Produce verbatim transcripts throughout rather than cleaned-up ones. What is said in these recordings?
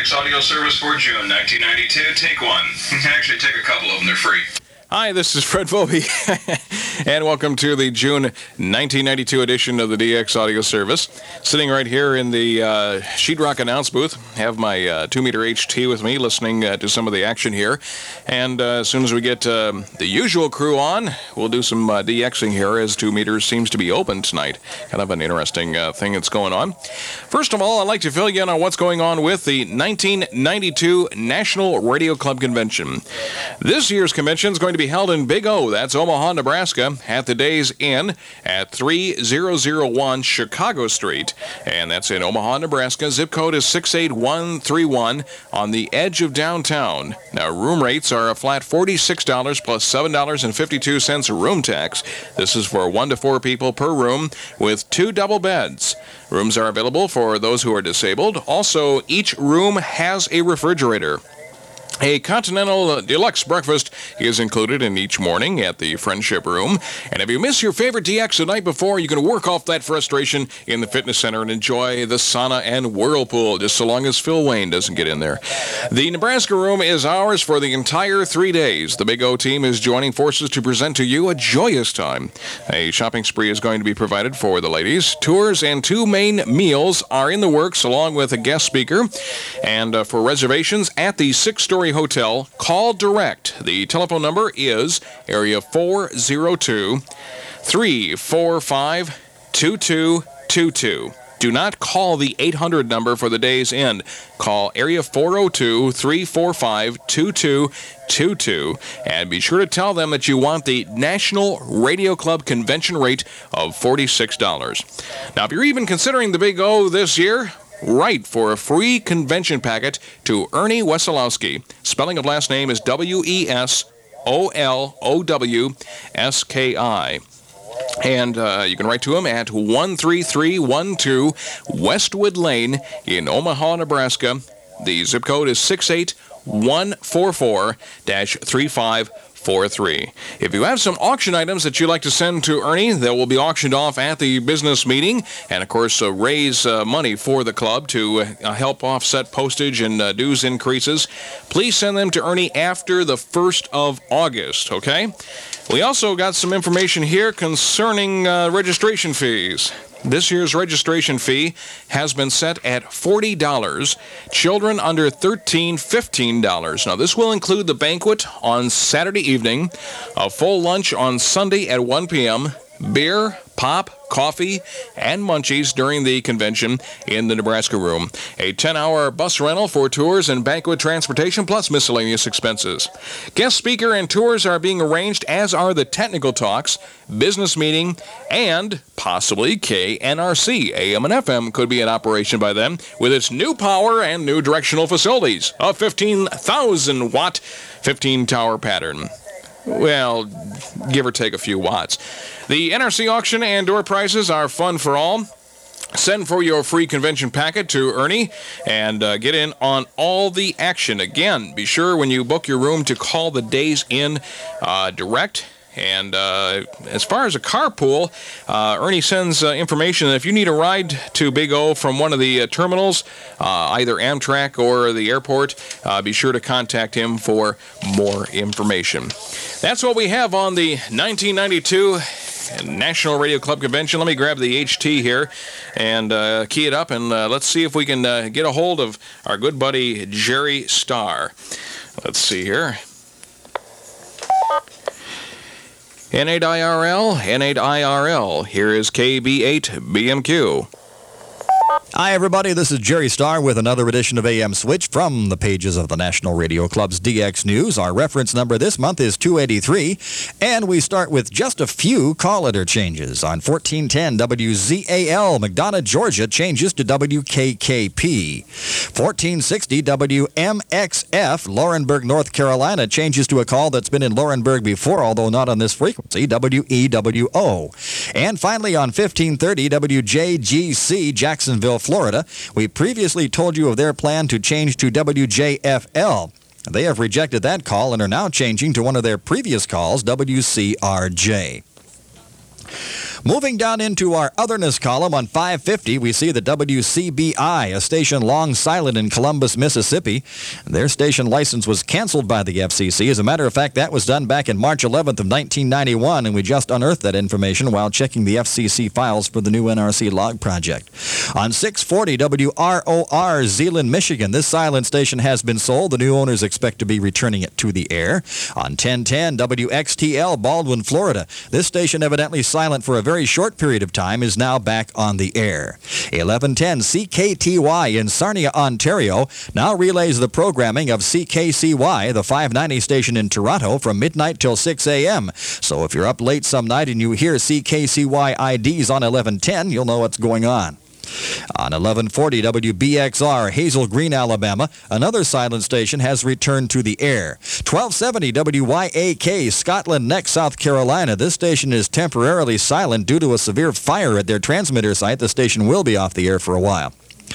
X audio service for June nineteen ninety-two. Take one. Actually, take a couple of them. They're free. Hi, this is Fred Vobie, and welcome to the June nineteen ninety-two edition of the D X Audio Service. Sitting right here in the uh, Sheetrock announce booth, have my uh, two meter H T with me, listening uh, to some of the action here. And uh, as soon as we get uh, the usual crew on, we'll do some uh, DXing here, as two meters seems to be open tonight. Kind of an interesting uh, thing that's going on. First of all, I'd like to fill you in on what's going on with the nineteen ninety-two National Radio Club Convention. This year's convention is going to be held in Big O, that's Omaha, Nebraska, at the Days Inn at three thousand one Chicago Street. And that's in Omaha, Nebraska. Zip code is six eight one three one on the edge of downtown. Now, room rates are a flat forty-six dollars plus seven dollars and fifty-two cents room tax. This is for one to four people per room with two double beds. Rooms are available for those who are disabled. Also, each room has a refrigerator. A continental deluxe breakfast is included in each morning at the Friendship Room. And if you miss your favorite D X the night before, you can work off that frustration in the fitness center and enjoy the sauna and whirlpool, just so long as Phil Wayne doesn't get in there. The Nebraska Room is ours for the entire three days. The Big O team is joining forces to present to you a joyous time. A shopping spree is going to be provided for the ladies. Tours and two main meals are in the works, along with a guest speaker. And uh, for reservations at the six-story hotel, call direct. The telephone number is area four oh two, three four five, two two two two. Do not call the eight hundred number for the day's end. Call area four oh two, three four five, two two two two and be sure to tell them that you want the National Radio Club convention rate of forty-six dollars. Now, if you're even considering the Big O this year, write for a free convention packet to Ernie Wesolowski. Spelling of last name is W E S O L O W S K I. And uh, you can write to him at one three three one two Westwood Lane in Omaha, Nebraska. The zip code is six eight one four four dash three five four three. If you have some auction items that you'd like to send to Ernie, they will be auctioned off at the business meeting, and of course uh, raise uh, money for the club to uh, help offset postage and uh, dues increases. Please send them to Ernie after the first of August, okay? We also got some information here concerning uh, registration fees. This year's registration fee has been set at forty dollars. Children under thirteen, fifteen dollars. Now, this will include the banquet on Saturday evening, a full lunch on Sunday at one p.m., beer, pop, coffee, and munchies during the convention in the Nebraska Room. A ten-hour bus rental for tours and banquet transportation, plus miscellaneous expenses. Guest speaker and tours are being arranged, as are the technical talks, business meeting, and possibly K N R C. A M and F M could be in operation by then with its new power and new directional facilities. A fifteen thousand watt fifteen-tower pattern. Well, give or take a few watts. The N R C auction and door prizes are fun for all. Send for your free convention packet to Ernie and uh, get in on all the action. Again, be sure when you book your room to call the Days Inn uh, direct. And uh, as far as a carpool, uh, Ernie sends uh, information that if you need a ride to Big O from one of the uh, terminals, uh, either Amtrak or the airport, uh, be sure to contact him for more information. That's what we have on the nineteen ninety-two National Radio Club Convention. Let me grab the H T here and uh, key it up, and uh, let's see if we can uh, get a hold of our good buddy Jerry Starr. Let's see here. N eight I R L, N eight I R L. Here is K B eight B M Q. Hi, everybody. This is Jerry Starr with another edition of A M Switch from the pages of the National Radio Club's D X News. Our reference number this month is two eighty-three, and we start with just a few call letter changes. On fourteen ten W Z A L, McDonough, Georgia, changes to W K K P. fourteen sixty W M X F, Laurinburg, North Carolina, changes to a call that's been in Laurinburg before, although not on this frequency, W E W O. And finally, on fifteen thirty W J G C, Jacksonville, Florida, we previously told you of their plan to change to W J F L. They have rejected that call and are now changing to one of their previous calls, W C R J. Moving down into our otherness column on five fifty, we see the W C B I, a station long silent in Columbus, Mississippi. Their station license was canceled by the F C C. As a matter of fact, that was done back in March eleventh of nineteen ninety-one, and we just unearthed that information while checking the F C C files for the new N R C log project. On six forty W R O R, Zeeland, Michigan, this silent station has been sold. The new owners expect to be returning it to the air. On ten ten W X T L, Baldwin, Florida, this station, evidently silent for a very short period of time, is now back on the air. eleven ten C K T Y in Sarnia, Ontario, now relays the programming of C K C Y, the five ninety station in Toronto, from midnight till six a.m. So if you're up late some night and you hear C K C Y I Ds on eleven ten, you'll know what's going on. On eleven forty W B X R, Hazel Green, Alabama, another silent station has returned to the air. twelve seventy W Y A K, Scotland Neck, South Carolina. This station is temporarily silent due to a severe fire at their transmitter site. The station will be off the air for a while.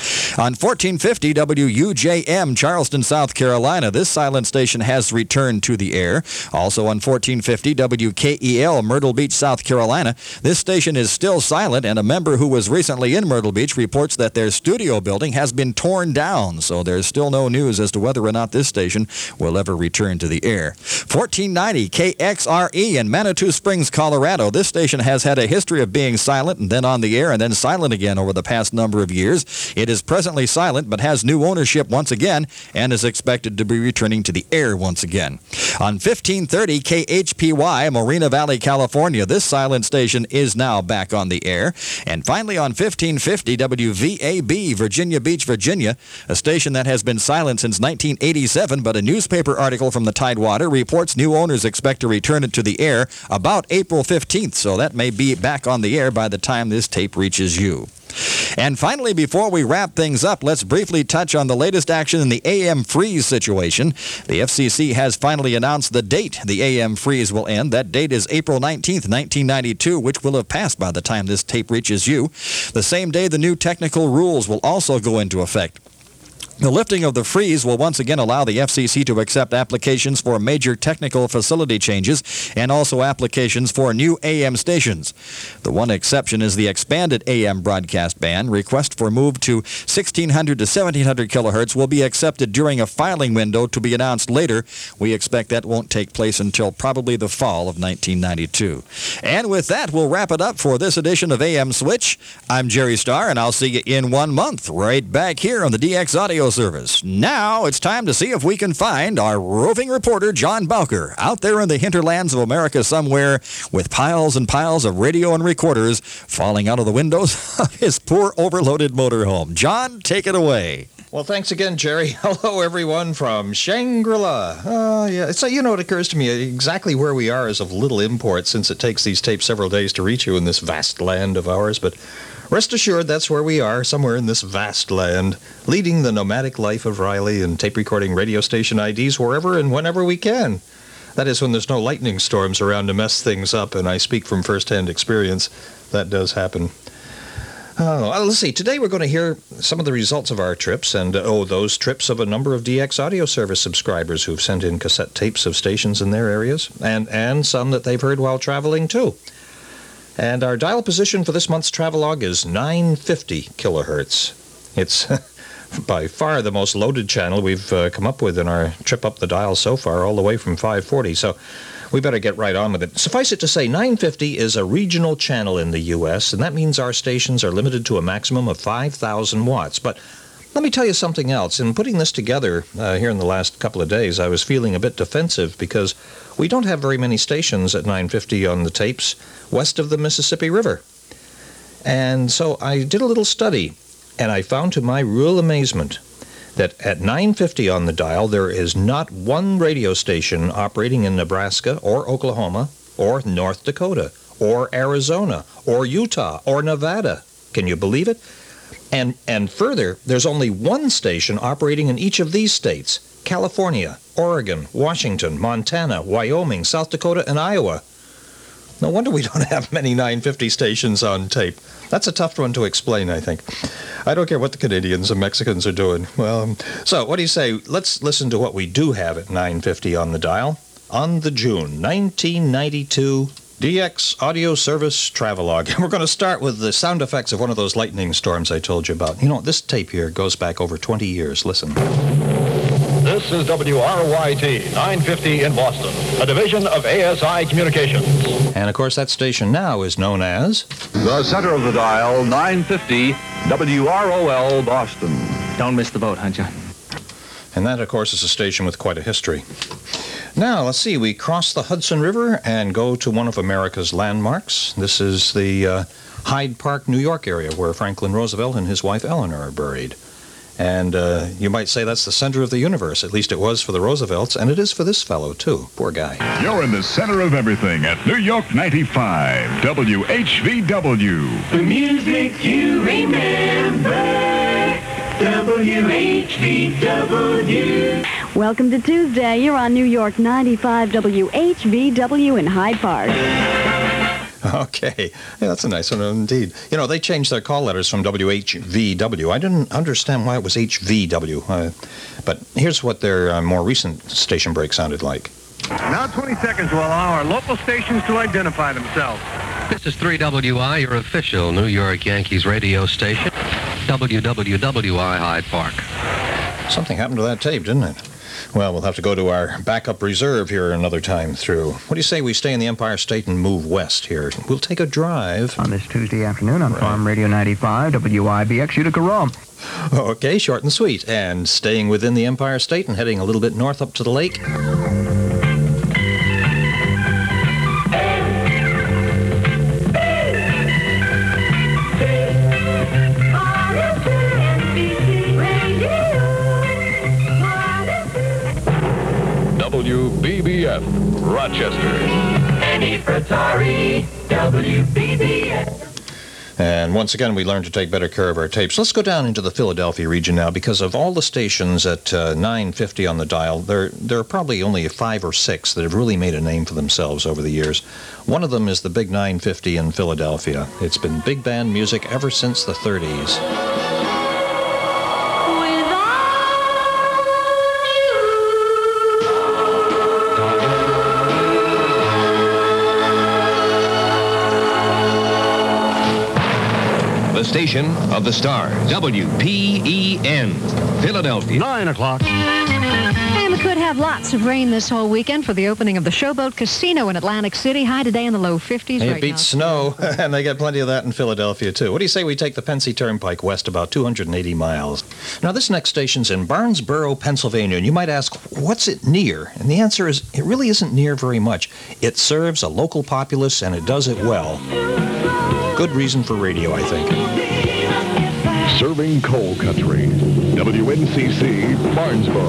On fourteen fifty W U J M, Charleston, South Carolina, this silent station has returned to the air. Also on fourteen fifty W K E L, Myrtle Beach, South Carolina, this station is still silent, and a member who was recently in Myrtle Beach reports that their studio building has been torn down, so there's still no news as to whether or not this station will ever return to the air. fourteen ninety K X R E in Manitou Springs, Colorado, this station has had a history of being silent and then on the air and then silent again over the past number of years. It is presently silent but has new ownership once again and is expected to be returning to the air once again. On fifteen thirty K H P Y, Morena Valley, California, this silent station is now back on the air. And finally on fifteen fifty W V A B, Virginia Beach, Virginia, a station that has been silent since nineteen eighty-seven, but a newspaper article from the Tidewater reports new owners expect to return it to the air about April fifteenth, so that may be back on the air by the time this tape reaches you. And finally, before we wrap things up, let's briefly touch on the latest action in the A M freeze situation. The F C C has finally announced the date the A M freeze will end. That date is April nineteenth, nineteen ninety-two, which will have passed by the time this tape reaches you. The same day, the new technical rules will also go into effect. The lifting of the freeze will once again allow the F C C to accept applications for major technical facility changes and also applications for new A M stations. The one exception is the expanded A M broadcast band. Request for move to sixteen hundred to seventeen hundred kilohertz will be accepted during a filing window to be announced later. We expect that won't take place until probably the fall of nineteen ninety-two. And with that, we'll wrap it up for this edition of A M Switch. I'm Jerry Starr, and I'll see you in one month right back here on the D X Audio Service. Now it's time to see if we can find our roving reporter, John Bowker, out there in the hinterlands of America somewhere with piles and piles of radio and recorders falling out of the windows of his poor overloaded motorhome. John, take it away. Well, thanks again, Jerry. Hello, everyone from Shangri-La. Oh, yeah. So, you know, it occurs to me exactly where we are is of little import since it takes these tapes several days to reach you in this vast land of ours, but rest assured, that's where we are, somewhere in this vast land, leading the nomadic life of Riley and tape recording radio station I Ds wherever and whenever we can. That is, when there's no lightning storms around to mess things up, and I speak from first-hand experience. That does happen. Oh, well, let's see. Today we're going to hear some of the results of our trips, and, uh, oh, those trips of a number of D X Audio Service subscribers who've sent in cassette tapes of stations in their areas, and, and some that they've heard while traveling, too. And our dial position for this month's travelogue is nine fifty kilohertz. It's by far the most loaded channel we've uh, come up with in our trip up the dial so far, all the way from five forty, so we better get right on with it. Suffice it to say, nine fifty is a regional channel in the U S, and that means our stations are limited to a maximum of five thousand watts. But let me tell you something else. In putting this together uh, here in the last couple of days, I was feeling a bit defensive because we don't have very many stations at nine fifty on the tapes west of the Mississippi River. And so I did a little study, and I found to my real amazement that at nine fifty on the dial, there is not one radio station operating in Nebraska or Oklahoma or North Dakota or Arizona or Utah or Nevada. Can you believe it? And and further, there's only one station operating in each of these states: California, Oregon, Washington, Montana, Wyoming, South Dakota, and Iowa. No wonder we don't have many nine fifty stations on tape. That's a tough one to explain, I think. I don't care what the Canadians and Mexicans are doing. Well, so what do you say? Let's listen to what we do have at nine fifty on the dial on the June nineteen ninety-two D X Audio Service Travelogue. We're going to start with the sound effects of one of those lightning storms I told you about. You know, this tape here goes back over twenty years. Listen. This is W R Y T, nine fifty in Boston, a division of A S I Communications. And, of course, that station now is known as... The center of the dial, nine fifty, W R O L, Boston. Don't miss the boat, huh, John? And that, of course, is a station with quite a history. Now, let's see. We cross the Hudson River and go to one of America's landmarks. This is the uh, Hyde Park, New York area where Franklin Roosevelt and his wife Eleanor are buried. And uh, you might say that's the center of the universe. At least it was for the Roosevelts, and it is for this fellow, too. Poor guy. You're in the center of everything at New York ninety-five, W H V W. The music you remember. W H V W. Welcome to Tuesday. You're on New York ninety-five W H V W in Hyde Park. Okay. Yeah, that's a nice one indeed. You know, they changed their call letters from W H V W. I didn't understand why it was H V W. Uh, but here's what their uh, more recent station break sounded like. Now twenty seconds will allow our local stations to identify themselves. This is three W I, your official New York Yankees radio station. W W W I Hyde Park. Something happened to that tape, didn't it? Well, we'll have to go to our backup reserve here another time through. What do you say we stay in the Empire State and move west here? We'll take a drive. On this Tuesday afternoon on right. Farm Radio ninety-five, W I B X, Utica Rome. Okay, short and sweet. And staying within the Empire State and heading a little bit north up to the lake. W B B F, Rochester. Andy Fratari, W B B F. And once again, we learned to take better care of our tapes. Let's go down into the Philadelphia region now, because of all the stations at uh, nine fifty on the dial, there, there are probably only five or six that have really made a name for themselves over the years. One of them is the Big nine fifty in Philadelphia. It's been big band music ever since the thirties. Station of the Stars, W P E N, Philadelphia. Nine o'clock. And we could have lots of rain this whole weekend for the opening of the Showboat Casino in Atlantic City. High today in the low fifties. It right beats now. snow, and they get plenty of that in Philadelphia, too. What do you say we take the Pensy Turnpike west about two hundred eighty miles? Now, this next station's in Barnesboro, Pennsylvania, and you might ask, what's it near? And the answer is, it really isn't near very much. It serves a local populace, and it does it well. Good reason for radio, I think. Serving coal country, W N C C, Barnesboro.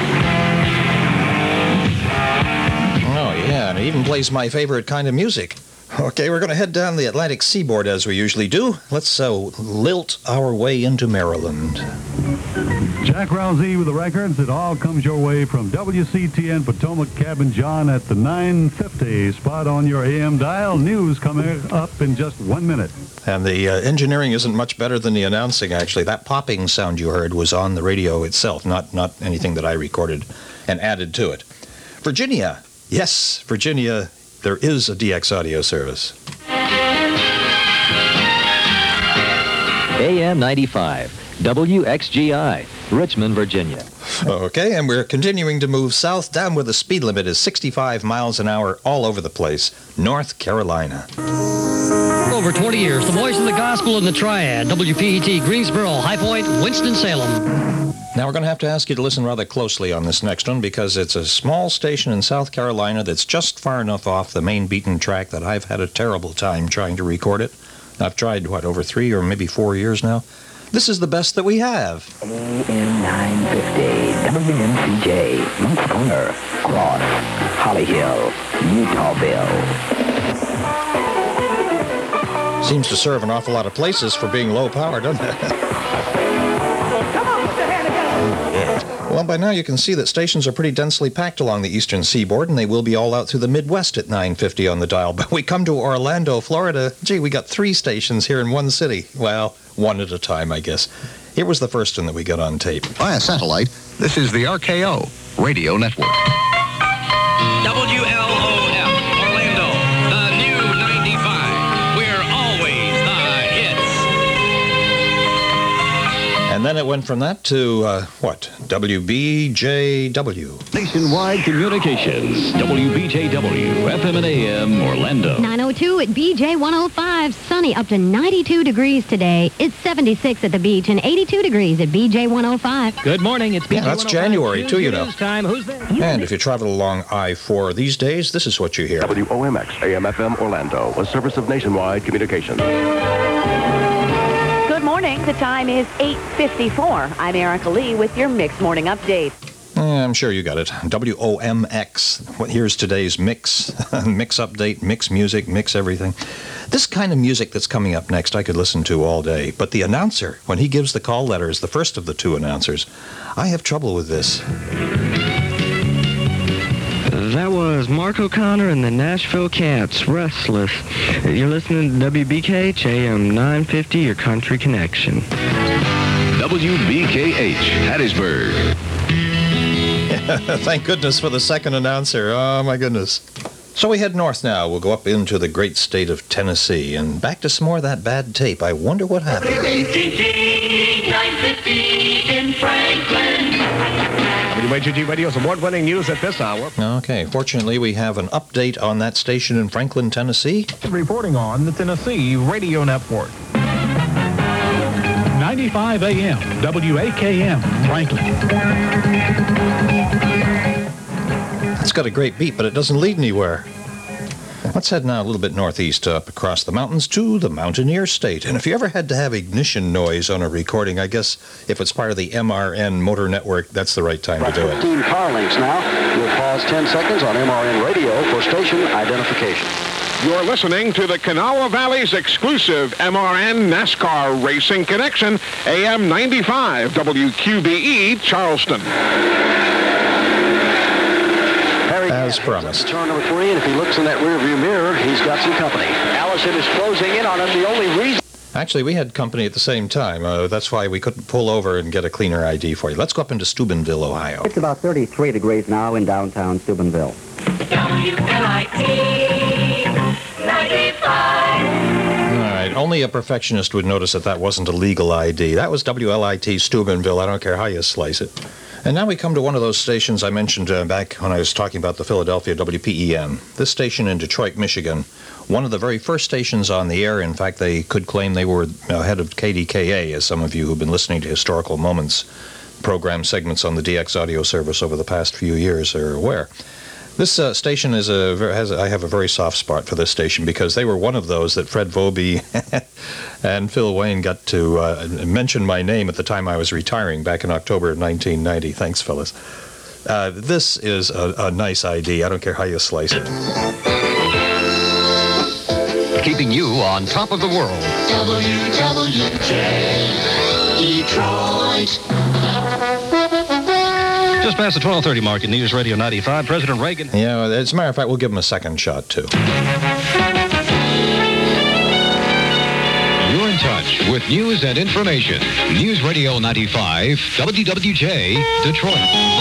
Oh, yeah, and it even plays my favorite kind of music. Okay, we're going to head down the Atlantic seaboard as we usually do. Let's uh, lilt our way into Maryland. Jack Rousey with the records. It all comes your way from W C T N Potomac Cabin John at the nine fifty spot on your A M dial. News coming up in just one minute. And the uh, engineering isn't much better than the announcing, actually. That popping sound you heard was on the radio itself, not, not anything that I recorded and added to it. Virginia. Yes, Virginia, there is a D X audio service. A M ninety-five, W X G I, Richmond, Virginia. Okay, and we're continuing to move south down where the speed limit is sixty-five miles an hour all over the place, North Carolina. Over twenty years, the voice of the gospel in the Triad, W P E T, Greensboro, High Point, Winston-Salem. Now, we're going to have to ask you to listen rather closely on this next one because it's a small station in South Carolina that's just far enough off the main beaten track that I've had a terrible time trying to record it. I've tried, what, over three or maybe four years now? This is the best that we have. A M nine fifty, W M C J, Moncks Corner, Cross, Holly Hill, Utahville. Seems to serve an awful lot of places for being low power, doesn't it? Well, by now you can see that stations are pretty densely packed along the eastern seaboard, and they will be all out through the Midwest at nine fifty on the dial. But we come to Orlando, Florida. Gee, we got three stations here in one city. Well, one at a time, I guess. Here was the first one that we got on tape. Via satellite, this is the R K O Radio Network. W L O F, Orlando, the new And then it went from that to, uh, what, W B J W. Nationwide Communications, W B J W, F M and A M, Orlando. nine oh two at B J one oh five. Sunny up to ninety-two degrees today. It's seventy-six at the beach and eighty-two degrees at B J one oh five. Good morning. It's B J Yeah, that's January, too, you know. Time. Who's there? And if you travel along I four these days, this is what you hear. W O M X, A M F M Orlando, a service of Nationwide Communications. Good morning. The time is eight fifty-four. I'm Erica Lee with your Mix Morning Update. Yeah, I'm sure you got it. W O M X. What- Here's today's mix. Mix update, mix music, mix everything. This kind of music that's coming up next I could listen to all day. But the announcer, when he gives the call letters, the first of the two announcers, I have trouble with this. That was Mark O'Connor and the Nashville Cats, Restless. You're listening to W B K H A M nine fifty, your country connection. W B K H, Hattiesburg. Thank goodness for the second announcer. Oh, my goodness. So we head north now. We'll go up into the great state of Tennessee and back to some more of that bad tape. I wonder what happened. nine fifty in Franklin. W A G G Radio's award-winning news at this hour. Okay, fortunately we have an update on that station in Franklin, Tennessee. Reporting on the Tennessee Radio Network. ninety-five A M, W A K M, Franklin. It's got a great beat, but it doesn't lead anywhere. Let's head now a little bit northeast, up across the mountains to the Mountaineer State. And if you ever had to have ignition noise on a recording, I guess if it's part of the M R N Motor Network, that's the right time to do it. fifteen car links now. We'll pause ten seconds on M R N radio for station identification. You're listening to the Kanawha Valley's exclusive M R N NASCAR Racing Connection, A M ninety-five, W Q B E, Charleston. As promised. Turn number three, and if he looks in that rearview mirror, he's got some company. Allison is closing in on him. The only reason... Actually, we had company at the same time. Uh, that's why we couldn't pull over and get a cleaner I D for you. Let's go up into Steubenville, Ohio. It's about thirty-three degrees now in downtown Steubenville. W L I T ninety-five. All right, only a perfectionist would notice that that wasn't a legal I D. That was W L I T Steubenville. I don't care how you slice it. And now we come to one of those stations I mentioned uh, back when I was talking about the Philadelphia W P E N. This station in Detroit, Michigan, one of the very first stations on the air. In fact, they could claim they were ahead of K D K A, as some of you who've been listening to Historical Moments program segments on the D X audio service over the past few years are aware. This uh, station is a has a, I have a very soft spot for this station because they were one of those that Fred Vobie and Phil Wayne got to uh, mention my name at the time I was retiring back in October of nineteen ninety. Thanks, fellas. Uh, this is a, a nice I D. I don't care how you slice it. Keeping you on top of the world. W W J Detroit. Just past the twelve thirty mark in News Radio ninety-five, President Reagan. Yeah, as a matter of fact, we'll give him a second shot, too. You're in touch with news and information. News Radio ninety-five, W W J, Detroit.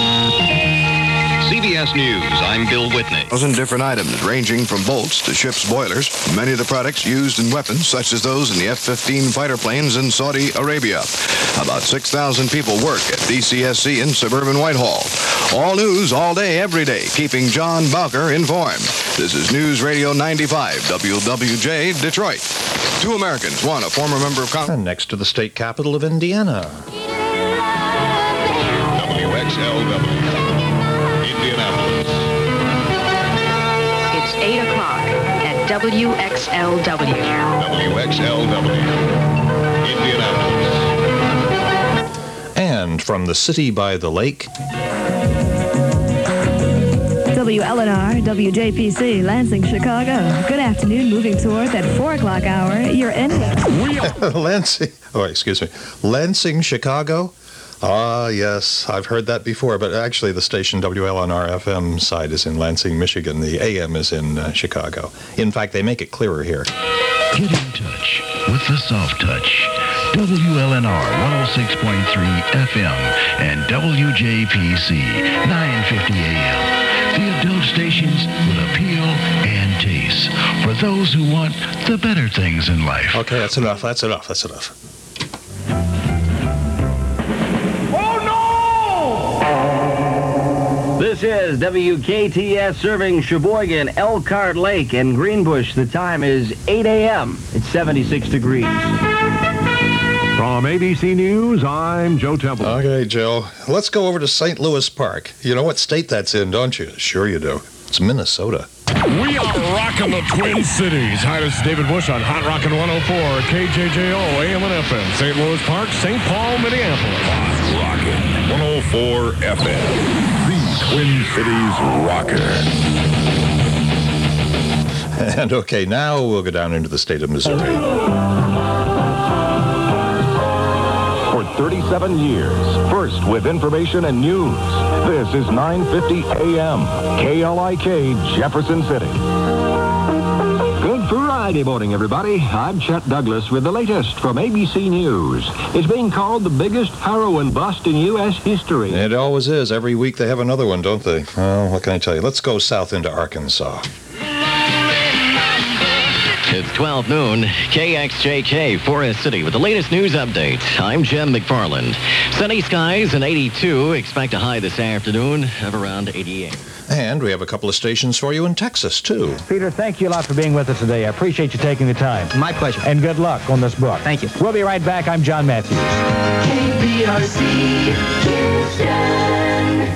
C B S News, I'm Bill Whitney. Thousand different items ranging from bolts to ship's boilers. Many of the products used in weapons such as those in the F fifteen fighter planes in Saudi Arabia. About six thousand people work at D C S C in suburban Whitehall. All news, all day, every day, keeping John Bowker informed. This is News Radio ninety-five, W W J, Detroit. Two Americans, one a former member of Congress. And next to the state capital of Indiana. W X L W, Indianapolis. It's eight o'clock at W X L W. W X L W, Indianapolis. And from the city by the lake... W L N R, W J P C, Lansing, Chicago. Good afternoon. Moving toward that four o'clock hour. You're in Lansing, oh, excuse me. Lansing, Chicago? Ah, yes, I've heard that before, but actually the station W L N R F M side is in Lansing, Michigan. The A M is in uh, Chicago. In fact, they make it clearer here. Get in touch with the Soft Touch. W L N R one oh six point three F M and W J P C nine fifty A M. The adult stations with appeal and taste for those who want the better things in life. Okay, that's enough. That's enough. That's enough. This is W K T S serving Sheboygan, Elkhart Lake, and Greenbush. The time is eight a.m. It's seventy-six degrees. From A B C News, I'm Joe Temple. Okay, Joe. Let's go over to Saint Louis Park. You know what state that's in, don't you? Sure you do. It's Minnesota. We are rocking the Twin Cities. Hi, this is David Bush on Hot Rockin' one oh four, K J J O, A M and F M, Saint Louis Park, Saint Paul, Minneapolis. Hot Rockin' one oh four F M, the Twin Cities rocker. And okay, now we'll go down into the state of Missouri. For thirty-seven years, first with information and news. This is nine fifty A M, K L I K, Jefferson City. Good Friday morning, everybody. I'm Chet Douglas with the latest from A B C News. It's being called the biggest heroin bust in U S history. It always is. Every week they have another one, don't they? Oh, what can I tell you? Let's go south into Arkansas. It's twelve noon, K X J K, Forest City, with the latest news update. I'm Jim McFarland. Sunny skies and eighty-two. Expect a high this afternoon of around eighty-eight. And we have a couple of stations for you in Texas, too. Peter, thank you a lot for being with us today. I appreciate you taking the time. My pleasure. And good luck on this book. Thank you. We'll be right back. I'm John Matthews. K B R C Houston.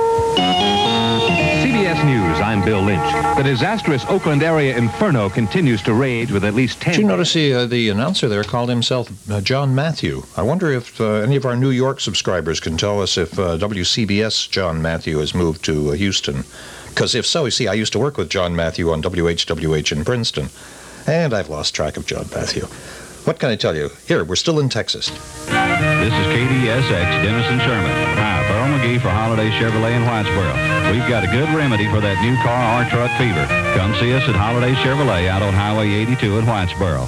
C B S News, I'm Bill Lynch. The disastrous Oakland area inferno continues to rage with at least ten... Did you notice the, uh, the announcer there called himself uh, John Matthew? I wonder if uh, any of our New York subscribers can tell us if uh, W C B S John Matthew has moved to uh, Houston. Because if so, you see, I used to work with John Matthew on W H W H in Princeton. And I've lost track of John Matthew. What can I tell you? Here, we're still in Texas. This is K D S X, Dennis and Sherman. Hi, Burl McGee for Holiday Chevrolet in Whitesboro. We've got a good remedy for that new car or truck fever. Come see us at Holiday Chevrolet out on Highway eighty-two in Whitesboro.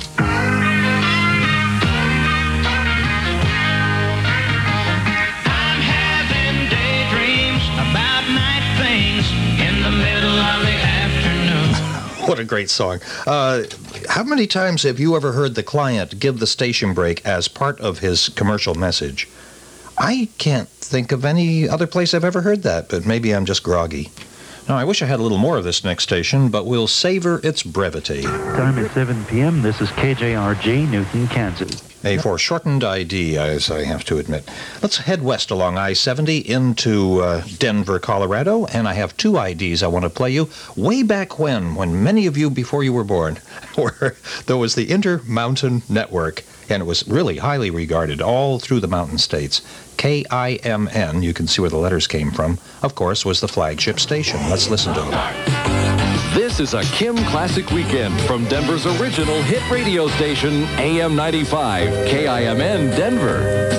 I'm having daydreams about night things in the middle of the afternoon. What a great song. Uh, how many times have you ever heard the client give the station break as part of his commercial message? I can't think of any other place I've ever heard that, but maybe I'm just groggy. Now, I wish I had a little more of this next station, but we'll savor its brevity. Time is seven p.m. This is K J R G, Newton, Kansas. A foreshortened I D, as I have to admit. Let's head west along I seventy into uh, Denver, Colorado, and I have two I Ds I want to play you. Way back when, when many of you before you were born, where there was the Intermountain Network, and it was really highly regarded all through the mountain states. K I M N, you can see where the letters came from, of course, was the flagship station. Let's listen to it. This is a Kim Classic Weekend from Denver's original hit radio station, A M ninety-five, K I M N, Denver.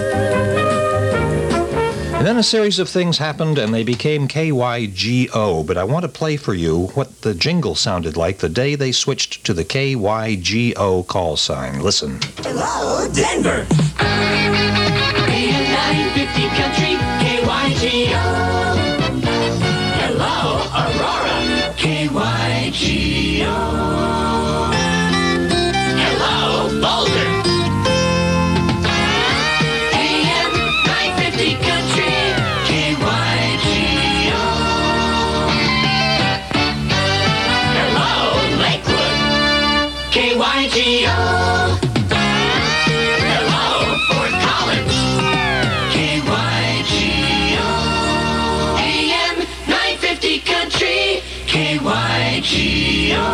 And then a series of things happened, and they became K Y G O, but I want to play for you what the jingle sounded like the day they switched to the K Y G O call sign. Listen. Hello, Denver. A M nine fifty Country, K Y G O. Hello, Aurora, K Y G O. Hello, Boulder. A M nine fifty Country, K Y G O. Hello, Lakewood, K Y G O. Hello, Fort Collins, K Y G O. A M nine fifty Country, K Y G O.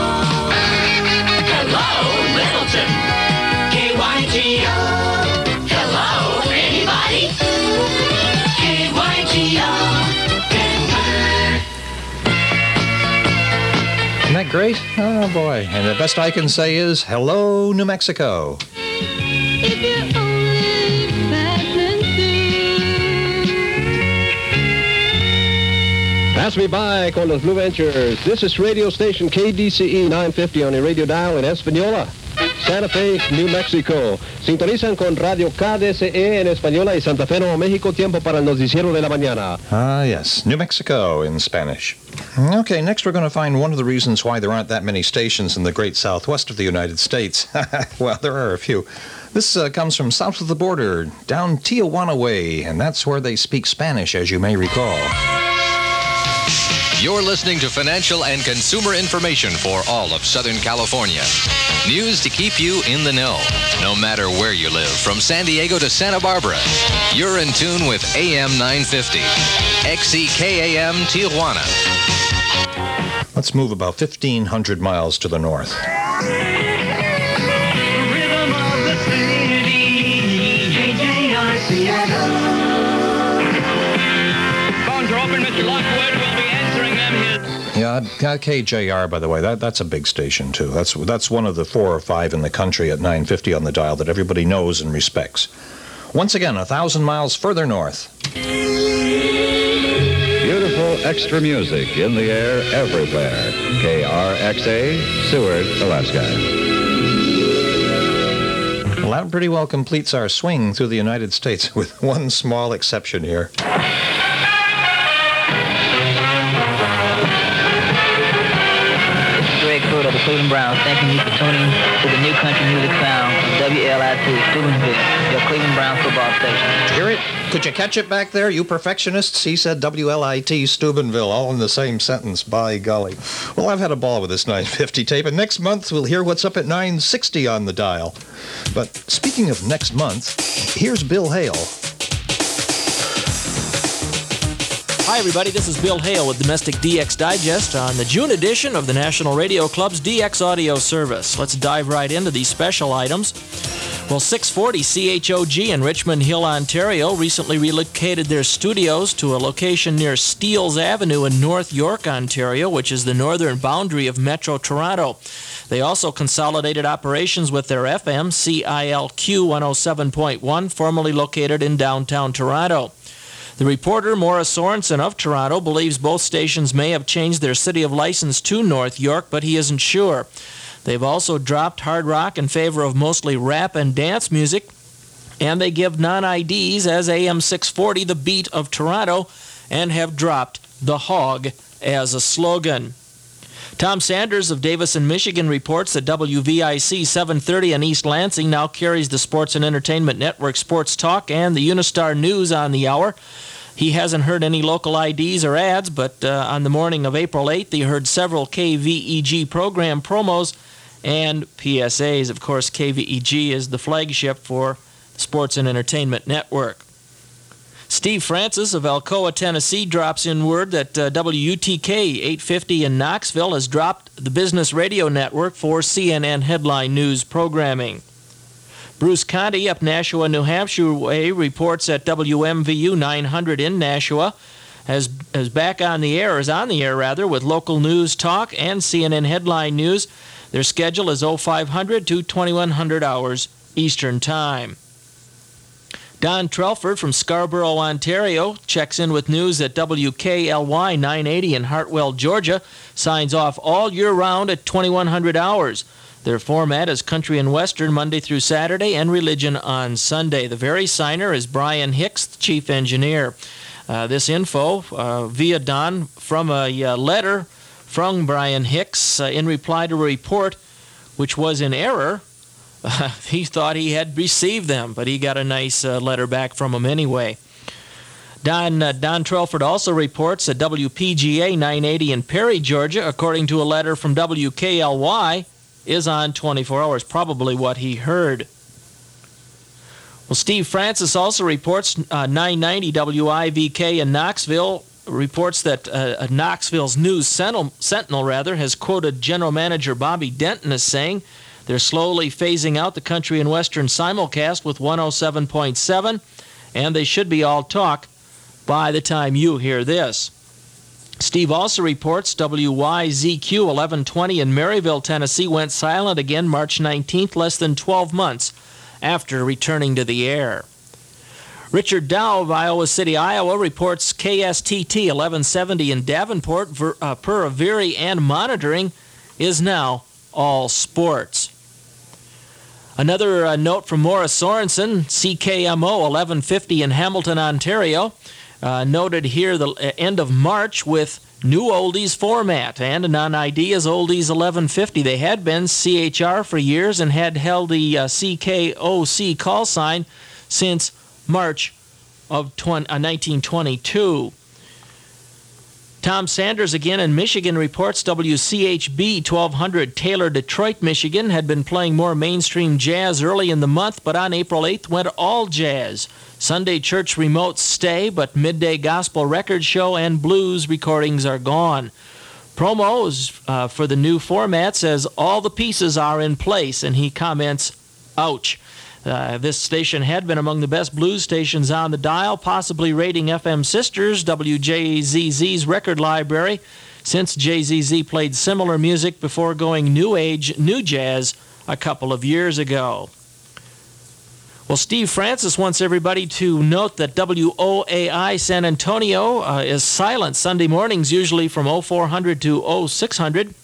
Hello, Littleton, K Y G O. Hello, anybody? K Y G O, Denver. Isn't that great? Oh, boy. And the best I can say is, hello, New Mexico. Pass me by con los Blue Ventures. This is radio station K D C E nine fifty on a radio dial in Española, Santa Fe, New Mexico. Sintonizan con Radio K D C E en Española y Santa Fe, Nuevo México. Tiempo para el noticiero de la mañana. Ah, yes. New Mexico in Spanish. Okay, next we're going to find one of the reasons why there aren't that many stations in the great southwest of the United States. Well, there are a few. This uh, comes from south of the border, down Tijuana way, and that's where they speak Spanish, as you may recall. You're listening to financial and consumer information for all of Southern California. News to keep you in the know, no matter where you live, from San Diego to Santa Barbara. You're in tune with A M nine fifty, X E K A M Tijuana. Let's move about fifteen hundred miles to the north. Phones are open, Mister Lockwood. We'll be answering them here. Yeah, K J R, by the way, that, that's a big station, too. That's, that's one of the four or five in the country at nine fifty on the dial that everybody knows and respects. Once again, a thousand miles further north. Beautiful extra music in the air everywhere. K R X A, Seward, Alaska. Well, that pretty well completes our swing through the United States, with one small exception here. Greg Pruitt of the Cleveland Browns, thanking you for tuning to the new country music sound of W L I T, Steubenville, your Cleveland Browns football station. Hear it? Could you catch it back there, you perfectionists? He said W L I T, Steubenville, all in the same sentence, by golly. Well, I've had a ball with this nine fifty tape, and next month we'll hear what's up at nine sixty on the dial. But speaking of next month, here's Bill Hale. Hi, everybody. This is Bill Hale with Domestic D X Digest on the June edition of the National Radio Club's D X Audio Service. Let's dive right into these special items. Well, six forty C H O G in Richmond Hill, Ontario, recently relocated their studios to a location near Steeles Avenue in North York, Ontario, which is the northern boundary of Metro Toronto. They also consolidated operations with their F M, C I L Q one oh seven point one, formerly located in downtown Toronto. The reporter, Maura Sorensen of Toronto, believes both stations may have changed their city of license to North York, but he isn't sure. They've also dropped hard rock in favor of mostly rap and dance music, and they give non-I Ds as A M six forty, the beat of Toronto, and have dropped the hog as a slogan. Tom Sanders of Davison, Michigan reports that W V I C seven thirty in East Lansing now carries the Sports and Entertainment Network Sports Talk and the Unistar News on the hour. He hasn't heard any local I Ds or ads, but uh, on the morning of April eighth, he heard several K V E G program promos and P S As. Of course, K V E G is the flagship for the Sports and Entertainment Network. Steve Francis of Alcoa, Tennessee, drops in word that uh, W U T K eight fifty in Knoxville has dropped the business radio network for C N N headline news programming. Bruce Conti up Nashua, New Hampshire way reports that W M V U nine hundred in Nashua has is back on the air, is on the air rather, with local news talk and C N N headline news. Their schedule is oh five hundred to twenty-one hundred hours Eastern Time. Don Trelford from Scarborough, Ontario, checks in with news that W K L Y nine eighty in Hartwell, Georgia, signs off all year round at twenty-one hundred hours. Their format is country and western Monday through Saturday and religion on Sunday. The very signer is Brian Hicks, the chief engineer. Uh, this info uh, via Don from a uh, letter from Brian Hicks uh, in reply to a report which was in error. Uh, he thought he had received them, but he got a nice uh, letter back from him anyway. Don, uh, Don Trelford also reports that W P G A nine eighty in Perry, Georgia, according to a letter from W K L Y, is on twenty-four hours, probably what he heard. Well, Steve Francis also reports uh, nine ninety W I V K in Knoxville reports that uh, Knoxville's News Sentinel, Sentinel rather, has quoted General Manager Bobby Denton as saying they're slowly phasing out the country and western simulcast with one oh seven point seven, and they should be all talk by the time you hear this. Steve also reports W Y Z Q eleven twenty in Maryville, Tennessee went silent again March nineteenth, less than twelve months after returning to the air. Richard Dow of Iowa City, Iowa reports K S T T eleven seventy in Davenport, ver, uh, per Averi and monitoring, is now all sports. Another uh, note from Maura Sorensen, C K M O eleven fifty in Hamilton, Ontario, uh, noted here the uh, end of March with new oldies format and non-I D as oldies eleven fifty. They had been C H R for years and had held the uh, C K O C call sign since March of nineteen twenty-two. Tom Sanders again in Michigan reports W C H B twelve hundred Taylor, Detroit, Michigan had been playing more mainstream jazz early in the month, but on April eighth went all jazz. Sunday church remotes stay, but midday gospel record show and blues recordings are gone. Promos uh, for the new format says all the pieces are in place, and he comments, ouch. Uh, this station had been among the best blues stations on the dial, possibly rating F M Sisters, W J Z Z's record library, since J Z Z played similar music before going new age, new jazz a couple of years ago. Well, Steve Francis wants everybody to note that W O A I San Antonio uh, is silent Sunday mornings, usually from oh four hundred to oh six hundred.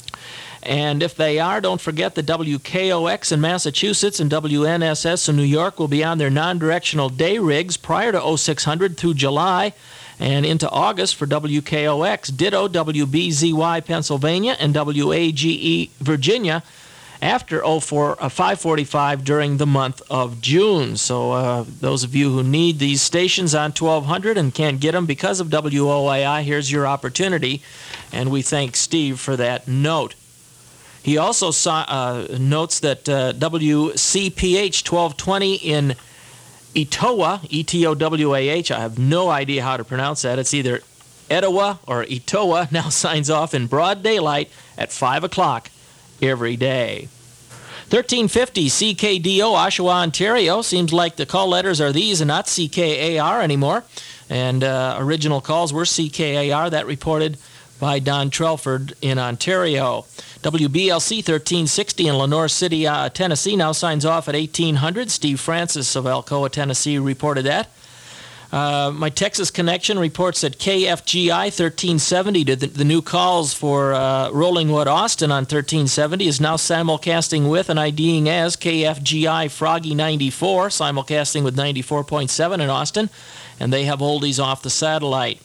And if they are, don't forget that W K O X in Massachusetts and W N S S in New York will be on their non-directional day rigs prior to oh six hundred through July and into August for W K O X. Ditto W B Z Y Pennsylvania and W A G E Virginia after five forty-five during the month of June. So uh, those of you who need these stations on twelve hundred and can't get them because of W O A I, here's your opportunity. And we thank Steve for that note. He also saw, uh, notes that uh, W C P H twelve twenty in Etowah, E T O W A H, I have no idea how to pronounce that. It's either Etowah or Etowah, now signs off in broad daylight at five o'clock every day. thirteen fifty C K D O, Oshawa, Ontario. Seems like the call letters are these and not C K A R anymore. And uh, original calls were C K A R. That reported by Don Trelford in Ontario. W B L C thirteen sixty in Lenoir City, uh, Tennessee, now signs off at eighteen hundred. Steve Francis of Alcoa, Tennessee, reported that. Uh, my Texas connection reports that K F G I thirteen seventy, the, the new calls for uh, Rollingwood, Austin on thirteen seventy, is now simulcasting with and IDing as K F G I Froggy ninety-four, simulcasting with ninety-four point seven in Austin, and they have oldies off the satellite.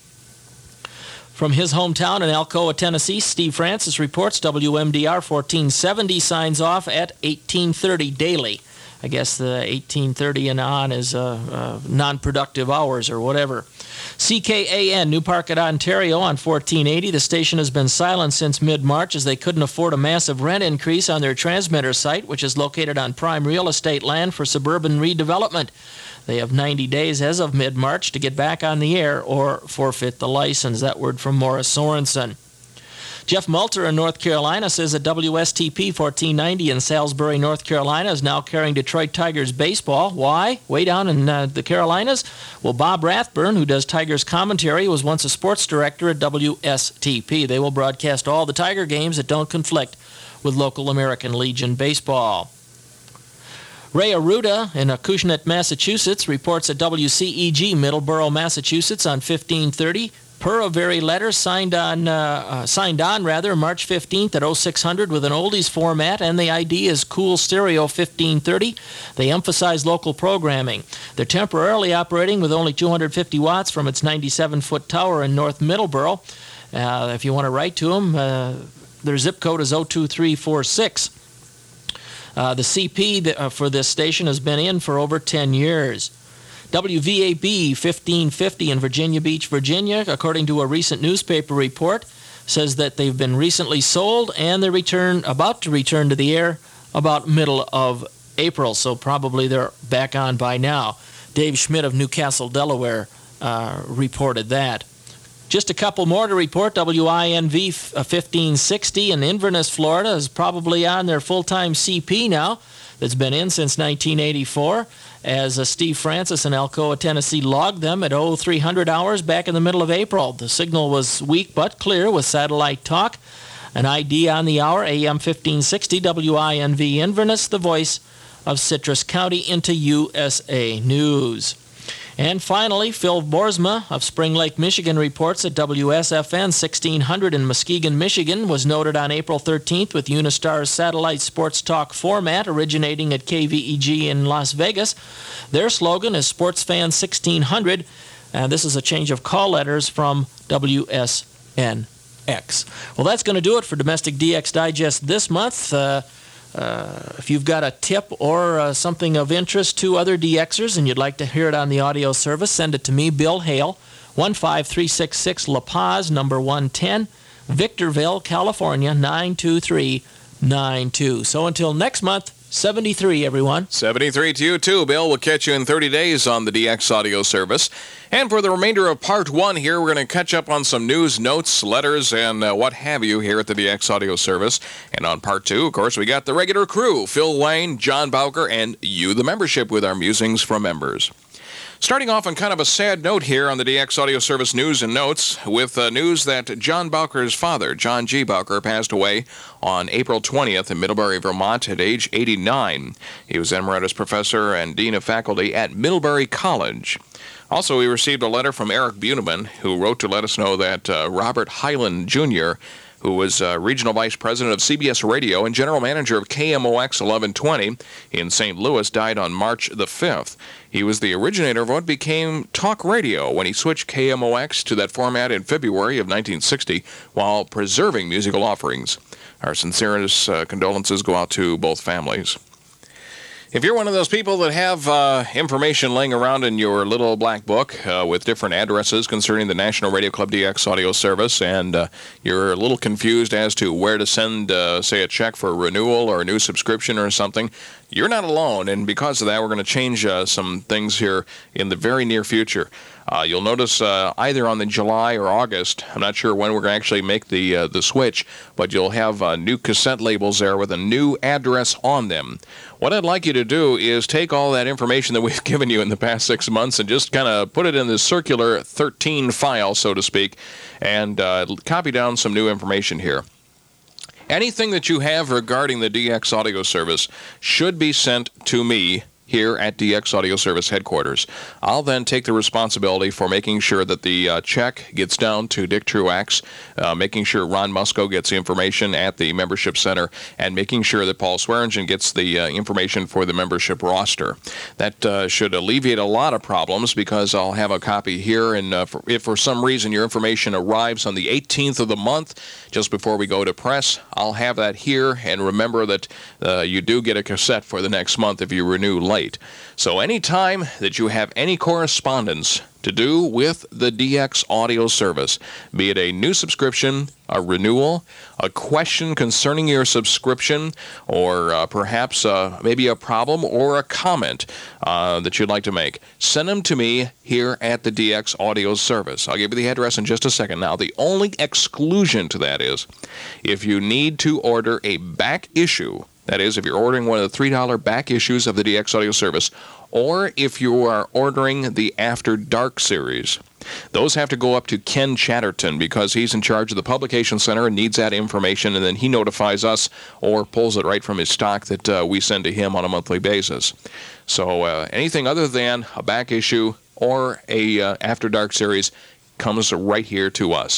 From his hometown in Alcoa, Tennessee, Steve Francis reports W M D R fourteen seventy signs off at eighteen thirty daily. I guess the eighteen thirty and on is uh, uh, non-productive hours or whatever. C K A N, New Market, Ontario on fourteen eighty. The station has been silent since mid-March as they couldn't afford a massive rent increase on their transmitter site, which is located on prime real estate land for suburban redevelopment. They have ninety days as of mid-March to get back on the air or forfeit the license. That word from Morris Sorensen. Jeff Multer in North Carolina says that W S T P fourteen ninety in Salisbury, North Carolina is now carrying Detroit Tigers baseball. Why? Way down in uh, the Carolinas? Well, Bob Rathburn, who does Tigers commentary, was once a sports director at W S T P. They will broadcast all the Tiger games that don't conflict with local American Legion baseball. Ray Aruda in Acushnet, Massachusetts, reports at W C E G, Middleborough, Massachusetts, on fifteen thirty. Per a very letter signed on, uh, uh, signed on rather, March fifteenth at oh six hundred with an oldies format, and the I D is Cool Stereo fifteen thirty. They emphasize local programming. They're temporarily operating with only two hundred fifty watts from its ninety-seven foot tower in North Middleborough. Uh, if you want to write to them, uh, their zip code is oh two three four six. Uh, the C P th- uh, for this station has been in for over ten years. W V A B fifteen fifty in Virginia Beach, Virginia, according to a recent newspaper report, says that they've been recently sold and they're return, about to return to the air about middle of April, so probably they're back on by now. Dave Schmidt of Newcastle, Delaware, uh, reported that. Just a couple more to report. W I N V fifteen sixty in Inverness, Florida, is probably on their full-time C P now. That's been in since nineteen eighty-four. As uh, Steve Francis in Alcoa, Tennessee, logged them at oh three hundred hours back in the middle of April. The signal was weak but clear with satellite talk. An I D on the hour, A M fifteen sixty, W I N V Inverness, the voice of Citrus County, into U S A News. And finally, Phil Boersma of Spring Lake, Michigan, reports that W S F N sixteen hundred in Muskegon, Michigan, was noted on April thirteenth with Unistar's satellite sports talk format originating at K V E G in Las Vegas. Their slogan is Sports Fan sixteen hundred, and this is a change of call letters from W S N X. Well, that's going to do it for Domestic D X Digest this month. Uh, Uh, if you've got a tip or uh, something of interest to other D Xers and you'd like to hear it on the audio service, send it to me, Bill Hale, one five three six six La Paz, number one ten, Victorville, California, nine two three nine two. So until next month, seventy-three, everyone. seventy-three to you, too, Bill. We'll catch you in thirty days on the D X Audio Service. And for the remainder of Part one here, we're going to catch up on some news, notes, letters, and uh, what have you here at the D X Audio Service. And on Part two, of course, we got the regular crew, Phil Wayne, John Bowker, and you, the membership, with our musings from members. Starting off on kind of a sad note here on the D X Audio Service news and notes with uh, news that John Bowker's father, John G. Bowker, passed away on April twentieth in Middlebury, Vermont at age eighty-nine. He was emeritus professor and dean of faculty at Middlebury College. Also, we received a letter from Eric Buneman, who wrote to let us know that uh, Robert Hyland, Junior, who was uh, regional vice president of C B S Radio and general manager of K M O X eleven twenty in Saint Louis, died on March the fifth. He was the originator of what became talk radio when he switched K M O X to that format in February of nineteen sixty while preserving musical offerings. Our sincerest uh, condolences go out to both families. If you're one of those people that have uh, information laying around in your little black book uh, with different addresses concerning the National Radio Club D X Audio Service, and uh, you're a little confused as to where to send, uh, say, a check for a renewal or a new subscription or something, you're not alone, and because of that, we're going to change uh, some things here in the very near future. Uh, you'll notice uh, either on the July or August, I'm not sure when we're going to actually make the uh, the switch, but you'll have uh, new cassette labels there with a new address on them. What I'd like you to do is take all that information that we've given you in the past six months and just kind of put it in this circular thirteen file, so to speak, and uh, copy down some new information here. Anything that you have regarding the D X Audio Service should be sent to me here at D X Audio Service headquarters. I'll then take the responsibility for making sure that the uh, check gets down to Dick Truax, uh, making sure Ron Musco gets the information at the membership center, and making sure that Paul Swearingen gets the uh, information for the membership roster. That uh, should alleviate a lot of problems because I'll have a copy here, and uh, for, if for some reason your information arrives on the eighteenth of the month, just before we go to press, I'll have that here, and remember that uh, you do get a cassette for the next month if you renew late. So anytime that you have any correspondence to do with the D X Audio Service, be it a new subscription, a renewal, a question concerning your subscription, or uh, perhaps uh, maybe a problem or a comment uh, that you'd like to make, send them to me here at the D X Audio Service. I'll give you the address in just a second. Now, the only exclusion to that is if you need to order a back issue. That is, if you're ordering one of the three dollar back issues of the D X Audio Service, or if you are ordering the After Dark series. Those have to go up to Ken Chatterton because he's in charge of the publication center and needs that information, and then he notifies us or pulls it right from his stock that uh, we send to him on a monthly basis. So uh, anything other than a back issue or a uh, After Dark series comes right here to us.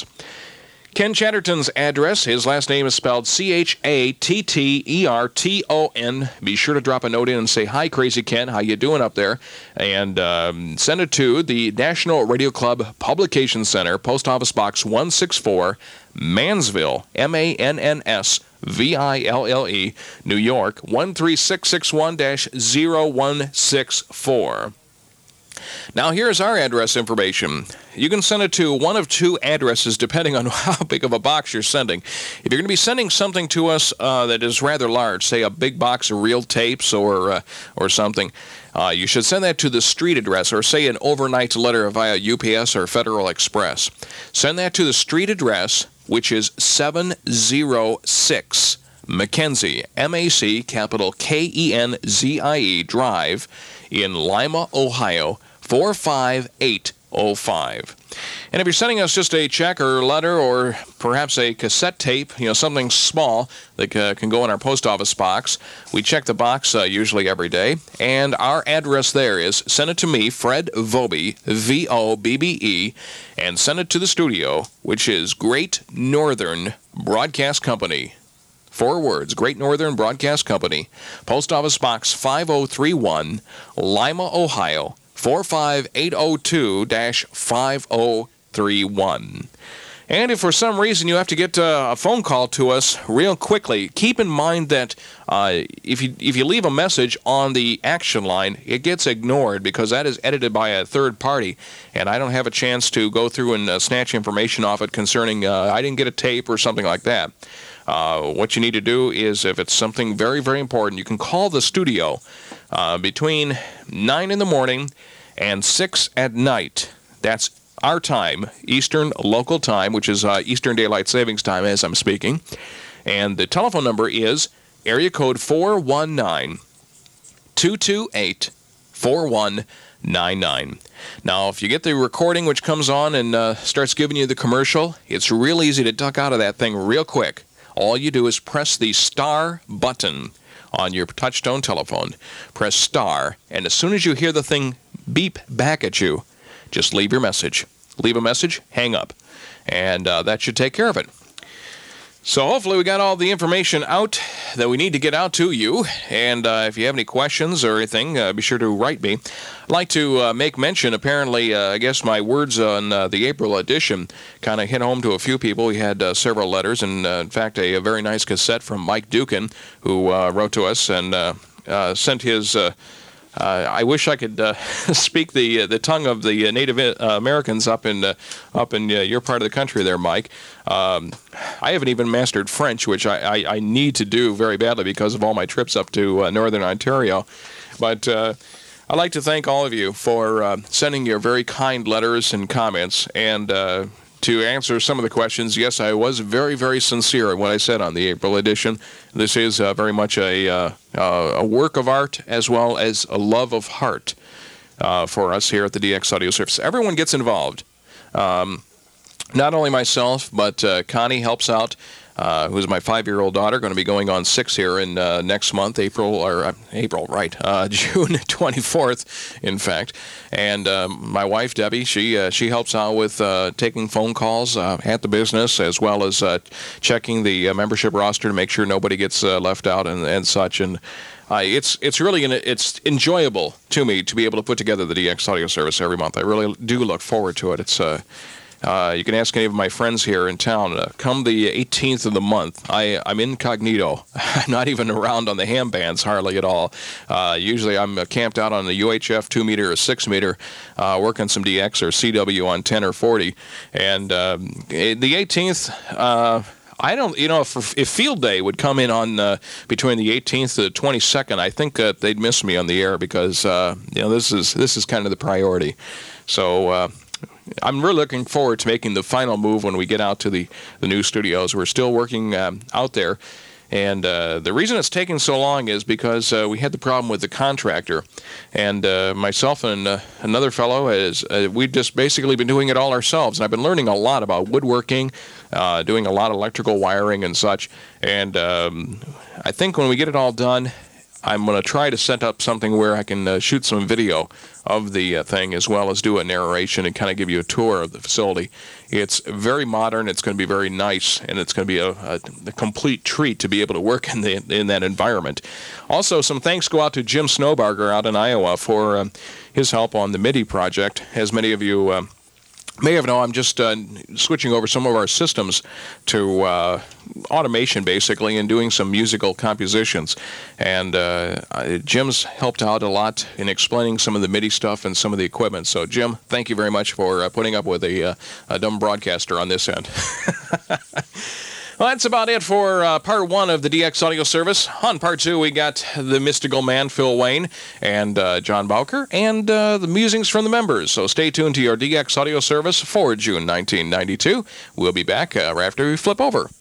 Ken Chatterton's address, his last name is spelled C H A T T E R T O N. Be sure to drop a note in and say, "Hi, Crazy Ken, how you doing up there?" And um, send it to the National Radio Club Publication Center, Post Office Box one sixty-four, Mansville, M A N N S V I L L E, New York, one three six six one dash zero one six four. Now, here's our address information. You can send it to one of two addresses depending on how big of a box you're sending. If you're going to be sending something to us uh, that is rather large, say a big box of reel tapes or uh, or something, uh, you should send that to the street address, or say an overnight letter via U P S or Federal Express. Send that to the street address, which is seven oh six Mackenzie, M A C, capital K E N Z I E, Drive in Lima, Ohio, four five eight oh five. And if you're sending us just a check or letter or perhaps a cassette tape, you know, something small that uh, can go in our post office box, we check the box uh, usually every day. And our address there is, send it to me, Fred Vobbe, V O B B E, and send it to the studio, which is Great Northern Broadcast Company. Four words, Great Northern Broadcast Company, Post Office Box five oh three one, Lima, Ohio, four five eight oh two dash five oh three one. And if for some reason you have to get uh, a phone call to us real quickly, keep in mind that Uh, if you if you leave a message on the action line, it gets ignored because that is edited by a third party, and I don't have a chance to go through and uh, snatch information off it concerning uh, I didn't get a tape or something like that. Uh, what you need to do is, if it's something very, very important, you can call the studio uh, between nine in the morning and six at night. That's our time, Eastern Local Time, which is uh, Eastern Daylight Savings Time as I'm speaking. And the telephone number is area code four one nine, two two eight, four one nine nine. Now, if you get the recording which comes on and uh, starts giving you the commercial, it's real easy to duck out of that thing real quick. All you do is press the star button on your touchtone telephone. Press star, and as soon as you hear the thing beep back at you, just leave your message. Leave a message, hang up, and uh, that should take care of it. So hopefully we got all the information out that we need to get out to you, and uh, if you have any questions or anything, uh, be sure to write me. I'd like to uh, make mention, apparently, uh, I guess my words on uh, the April edition kind of hit home to a few people. We had uh, several letters, and uh, in fact a, a very nice cassette from Mike Dukin, who uh, wrote to us and uh, uh, sent his... Uh, Uh, I wish I could uh, speak the uh, the tongue of the uh, Native uh, Americans up in uh, up in uh, your part of the country there, Mike. Um, I haven't even mastered French, which I, I, I need to do very badly because of all my trips up to uh, Northern Ontario. But uh, I'd like to thank all of you for uh, sending your very kind letters and comments. And uh, to answer some of the questions, yes, I was very, very sincere in what I said on the April edition. This is uh, very much a, uh, uh, a work of art as well as a love of heart uh, for us here at the D X Audio Service. Everyone gets involved. Um, not only myself, but uh, Connie helps out, uh, who's my five-year-old daughter, going to be going on six here in uh, next month, April, or uh, April, right, uh, June twenty-fourth, in fact. And um, my wife, Debbie, she uh, she helps out with uh, taking phone calls uh, at the business, as well as uh, checking the uh, membership roster to make sure nobody gets uh, left out and, and such. And uh, it's it's really an, it's enjoyable to me to be able to put together the D X Audio Service every month. I really do look forward to it. It's uh, Uh, you can ask any of my friends here in town. Uh, come the eighteenth of the month, I, I'm incognito. I'm not even around on the ham bands hardly at all. Uh, usually I'm uh, camped out on the U H F two meter or six meter, uh, working some D X or C W on ten or forty. And uh, the eighteenth, uh, I don't, you know, if, if Field Day would come in on uh, between the eighteenth to the twenty-second, I think that they'd miss me on the air because, uh, you know, this is this is kind of the priority. So, uh, I'm really looking forward to making the final move when we get out to the, the new studios. We're still working um, out there, and uh, the reason it's taking so long is because uh, we had the problem with the contractor, and uh, myself and uh, another fellow, is uh, we've just basically been doing it all ourselves, and I've been learning a lot about woodworking, uh, doing a lot of electrical wiring and such, and um, I think when we get it all done, I'm going to try to set up something where I can uh, shoot some video of the uh, thing as well as do a narration and kind of give you a tour of the facility. It's very modern, it's going to be very nice, and it's going to be a, a, a complete treat to be able to work in the in that environment. Also, some thanks go out to Jim Snowbarger out in Iowa for um, his help on the MIDI project. As many of you um, may have known, I'm just uh, switching over some of our systems to uh, automation, basically, and doing some musical compositions. And uh, Jim's helped out a lot in explaining some of the MIDI stuff and some of the equipment. So, Jim, thank you very much for uh, putting up with a, uh, a dumb broadcaster on this end. Well, that's about it for uh, part one of the D X Audio Service. On part two, we got the mystical man, Phil Wayne, and uh, John Bowker, and uh, the musings from the members. So stay tuned to your D X Audio Service for June nineteen ninety-two. We'll be back uh, right after we flip over.